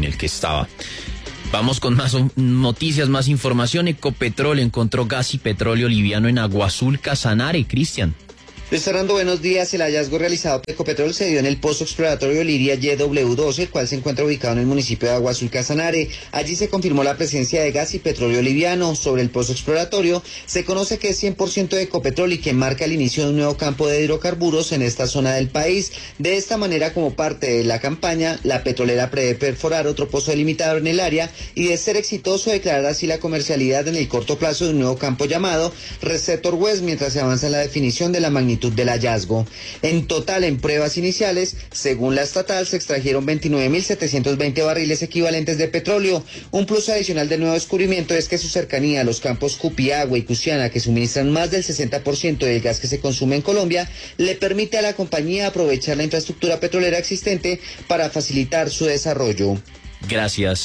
el que estaba. Vamos con más noticias, más información. Ecopetrol encontró gas y petróleo liviano en Agua Azul, Casanare. Cristian. Luis Fernando, buenos días. El hallazgo realizado por Ecopetrol se dio en el pozo exploratorio Liria YW12, el cual se encuentra ubicado en el municipio de Agua Azul, Casanare. Allí se confirmó la presencia de gas y petróleo liviano. Sobre el pozo exploratorio, se conoce que es 100% de Ecopetrol y que marca el inicio de un nuevo campo de hidrocarburos en esta zona del país. De esta manera, como parte de la campaña, la petrolera prevé perforar otro pozo delimitador en el área y, de ser exitoso, declarar así la comercialidad en el corto plazo de un nuevo campo llamado Receptor West, mientras se avanza en la definición de la magnitud del hallazgo. En total, en pruebas iniciales, según la estatal, se extrajeron 29.720 barriles equivalentes de petróleo. Un plus adicional del nuevo descubrimiento es que su cercanía a los campos Cupiagua y Cusiana, que suministran más del 60% del gas que se consume en Colombia, le permite a la compañía aprovechar la infraestructura petrolera existente para facilitar su desarrollo. Gracias.